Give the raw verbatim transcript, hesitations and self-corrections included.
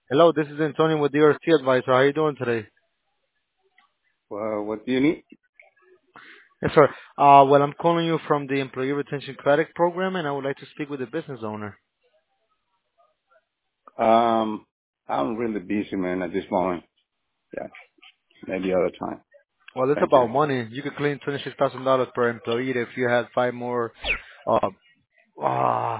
Hello, this is Antonio with D R C Advisor. How are you doing today? Well, what do you need? Yes, sir. Uh, well, I'm calling you from the Employee Retention Credit Program, and I would like to speak with the business owner. Um, I'm really busy, man, at this moment. Yeah, maybe other time. Well, it's Thank you. about money. You could claim twenty-six thousand dollars per employee if you had five more. Uh, uh,